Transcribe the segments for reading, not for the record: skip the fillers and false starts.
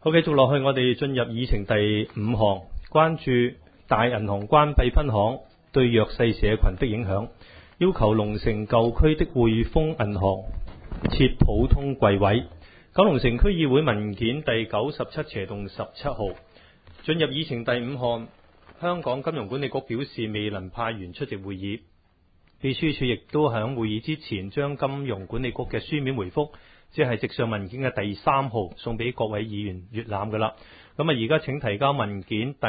好，繼續落去，我哋進入議程第5項，關注大銀行關閉分行對弱勢社群的影響，要求龍城舊區的匯豐銀行設普通櫃位。九龍城區議會文件第97/17號。進入議程第5項，香港金融管理局表示未能派員出席會議。秘書處亦都喺會議之前將金融管理局嘅書面回覆，即係直上文件嘅第3號，送俾各位議員閱覽㗎啦。咁啊，而家請提交文件第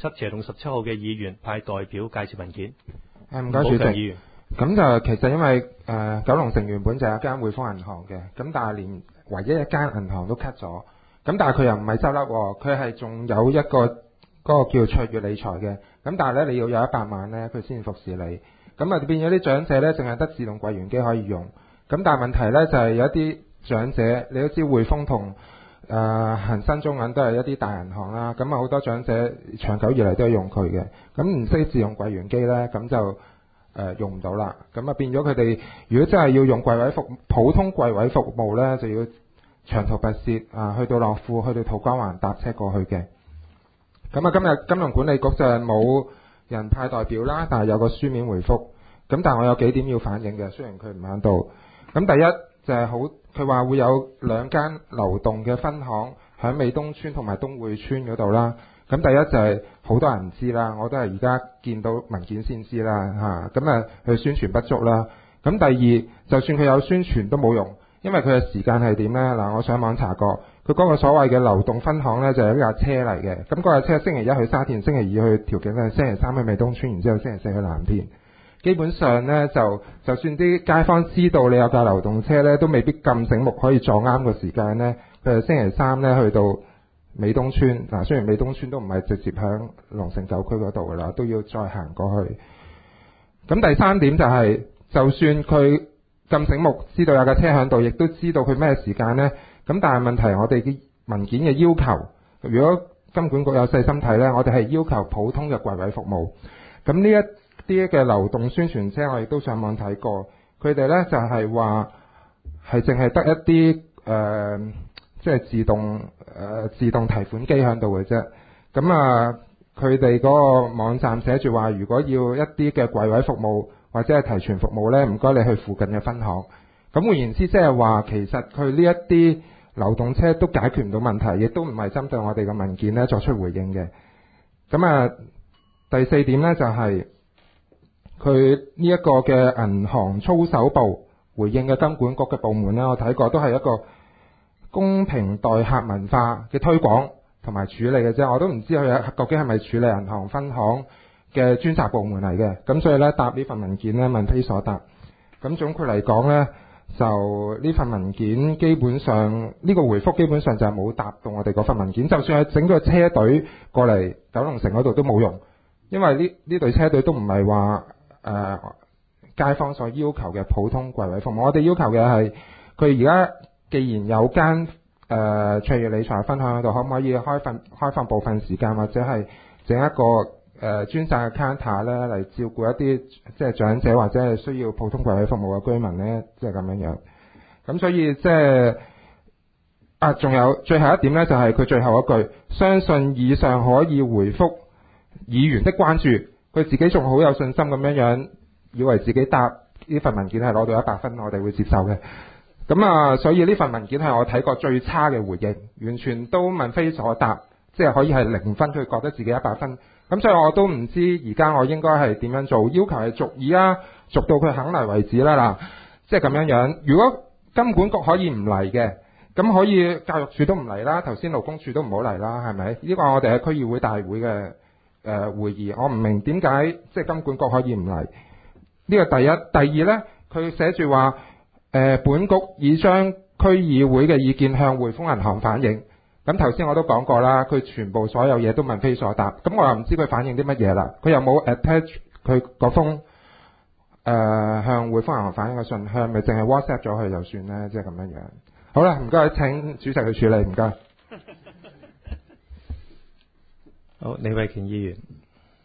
97/17號嘅議員派代表介紹文件。 唔該，主席。咁就其實因為九龍城原本就有一間匯豐銀行嘅，咁但係連唯一一間銀行都 cut 咗，咁但係佢又唔係執笠，佢係仲有一個嗰個叫卓越理財嘅，咁但係咧你要有100萬咧，佢先服侍你。咁啊變咗啲長者咧，淨係得自動櫃員機可以用。咁但係問題咧就係有一啲長者，你都知匯豐同恒生中銀都係一啲大銀行啦。咁啊好多長者長久以嚟都係用佢嘅。咁唔識自動櫃員機咧，咁就用唔到啦。咁啊變咗佢哋如果真係要用櫃位普通櫃位服務咧，就要長途跋涉去到樂富，去到土瓜灣搭車過去嘅。咁啊今日金融管理局就係冇人派代表啦，但係有個書面回覆。咁但係我有幾點要反映嘅，雖然佢唔喺度。咁第一就係佢話會有2間流動嘅分行喺美東村同埋東匯村嗰度啦。咁第一就係好多人唔知啦，我都係而家見到文件先知啦嚇。咁啊佢宣傳不足啦。咁第二就算佢有宣傳都冇用，因為佢嘅時間係點呢？嗱，我上網查過，佢嗰個所謂嘅流動分行呢，就係一架車嚟嘅。咁嗰架車星期1去沙田，星期2去調景嶺，星期3去美東村，然之後星期4去藍田。基本上呢，就算啲街坊知道你有架流動車呢，都未必咁醒目可以撞啱個時間呢。佢係星期3呢去到美東村。嗱，雖然美東村都唔係直接響龍城舊區嗰度噶啦，都要再行過去。咁第3點就係，就算佢咁醒目，知道有架車響度，亦都知道佢咩時間呢。咁但係問題，我哋嘅文件嘅要求，如果金管局有細心睇呢，我哋係要求普通嘅櫃位服務。咁呢一啲嘅流動宣傳車，我亦都上網睇過，佢哋呢就係話係淨係得一啲即係自動提款機響度嘅啫。咁啊，佢哋嗰個網站寫住話，如果要一啲嘅櫃位服務或者係提存服務呢，唔該你去附近嘅分行。咁換言之，即係話其實佢呢一啲流動車都解決唔到問題，亦都唔係針對我哋嘅文件呢作出回應嘅。咁啊，第4點呢就係佢呢一個嘅銀行操守部回應嘅金管局嘅部門呢，我睇過都係一個公平待客文化嘅推廣同埋處理嘅啫。我都唔知佢究竟係咪處理銀行分行嘅專責部門嚟嘅。咁所以呢，答呢份文件呢問非所答。咁總括嚟講呢，就呢份文件基本上呢個回覆基本上就係冇答到我哋嗰份文件。就算係整個車隊過嚟九龍城嗰度都冇用，因為呢隊車隊都唔係話街坊所要求嘅普通櫃位服務。我哋要求嘅係佢而家既然有間卓越理財分行喺度，可唔可以開放部分時間，或者係整一個專責嘅 counter 咧嚟照顧一啲即係長者或者係需要普通櫃位服務嘅居民咧，即係咁樣樣。咁所以即係仲有最後一點咧，就係佢最後一句，相信以上可以回覆議員的關注。佢自己仲好有信心咁樣樣，以為自己答呢份文件係攞到100分，我哋會接受嘅。咁所以呢份文件係我睇過最差嘅回應，完全都問非所答，即係可以係0分，佢覺得自己100分。咁所以我都唔知而家我應該係點樣做，要求係續議啊，續到佢肯嚟為止啦嗱，即係咁樣樣。如果金管局可以唔嚟嘅，咁可以教育處都唔嚟啦，頭先勞工處都唔好嚟啦，係咪？呢個我哋係區議會大會嘅會議，我唔明點解即係金管局可以唔嚟？呢個第一。第二呢，佢寫住話本局已將區議會嘅意見向匯豐銀行反映。咁頭先我都講過啦，佢全部所有嘢都問非所答。咁我又唔知佢反映啲乜嘢啦。佢又冇 attach 佢嗰封向匯豐銀行反映嘅信箱，咪淨係 WhatsApp 咗佢就算咧，即係咁樣樣。好啦，唔該，請主席去處理，唔該。 好，李慧瓊議員。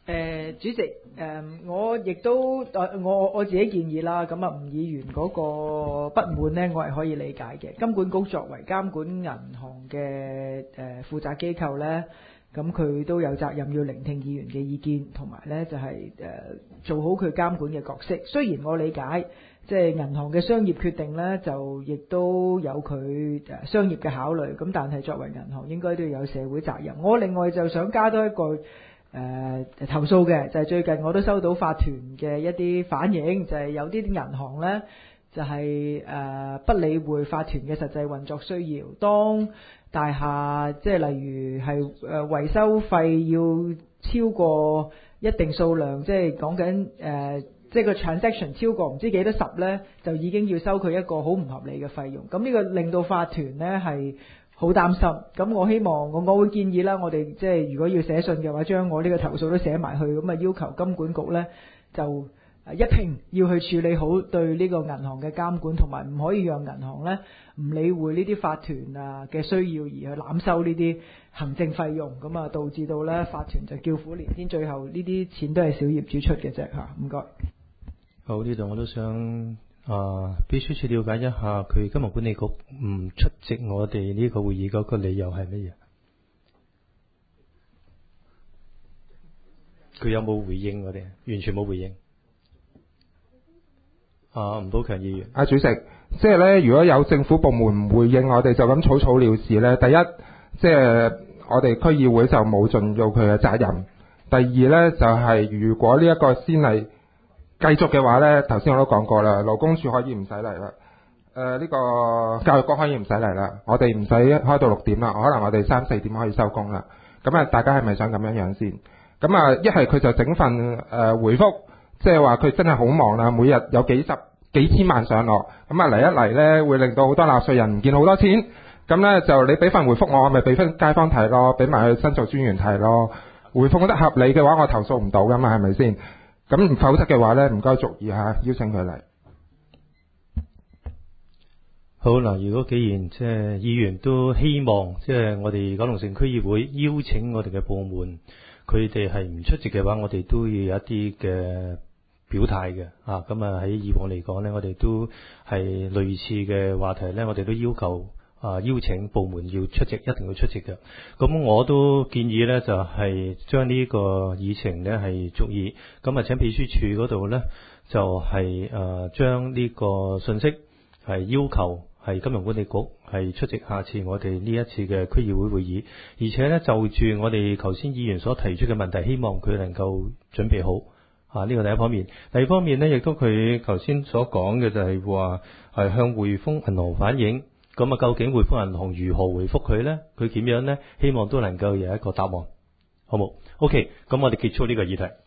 主席，我亦都我自己建議啦，咁啊吳議員嗰個不滿呢，我係可以理解嘅。金管局作為監管銀行嘅負責機構呢，咁佢都有責任要聆聽議員嘅意見，同埋呢就係做好佢監管嘅角色。雖然我理解，即係銀行嘅商業決定呢，就亦都有佢商業嘅考慮，咁但係作為銀行應該都要有社會責任。我另外就想加多一個投訴嘅，就係最近我都收到法團嘅一啲反映，就係有啲銀行呢，就係不理會法團嘅實際運作需要，當大廈即係例如係維修費要超過一定數量，即係講緊即係個 transaction 超過唔知幾多十呢，就已經要收佢一個好唔合理嘅費用。咁呢個令到法團呢係好擔心。咁我希望我會建議啦，我哋即係如果要寫信嘅話，將我呢個投訴都寫埋去，咁啊要求金管局呢就一併要去處理好對呢個銀行嘅監管，同埋唔可以讓銀行呢唔理會呢啲法團啊嘅需要而去濫收呢啲行政費用，咁啊導致到呢法團就叫苦連天，最後呢啲錢都係小業主出嘅啫嚇。唔該。 好，呢度我都想秘書處了解一下，佢金融管理局唔出席我哋呢個會議嗰個理由係乜嘢？佢有冇回應我哋？完全冇回應。吳寶強議員， 主席，即係咧，如果有政府部門唔回應我哋，就咁草草了事咧。第一，即係我哋區議會就冇盡到佢嘅責任。第二咧，就係如果呢一個先例繼續嘅話呢，頭先我都講過啦，勞工處可以唔使嚟啦，呢個教育局可以唔使嚟啦，我哋唔使開到6點啦，可能我哋3、4點可以收工啦。咁啊，大家係咪想咁樣先？咁啊，一係佢就整份回覆，即係話佢真係好忙啦，每日有幾千萬上落，咁啊嚟一嚟呢，會令到好多納稅人唔見好多錢。咁呢，就你俾份回覆我咪俾翻街坊睇咯，俾埋去申訴專員睇咯。回覆得合理嘅話，我投訴唔到噶嘛，係咪先？咁否則嘅話呢，唔該續議下，邀請佢嚟。 好嗱，如果既然即係議員都希望即係我哋九龍城區議會邀請我哋嘅部門，佢哋係唔出席嘅話，我哋都要有一啲嘅表態嘅啊。咁啊喺以往嚟講呢，我哋都係類似嘅話題呢，我哋都要求邀請部門要出席，一定要出席嘅。咁我都建議呢，就係將呢個議程呢係續議，咁啊請秘書處嗰度呢，就係將呢個信息係要求係金融管理局係出席下次我哋呢一次嘅區議會會議，而且呢，就住我哋頭先議員所提出嘅問題，希望佢能夠準備好呢個第一方面。第二方面呢，亦都佢頭先所講嘅就係話係向匯豐銀行反映。咁啊，究竟匯豐銀行如何回覆佢呢？佢點樣呢？希望都能夠有一個答案，好冇？OK，咁我哋結束呢個議題。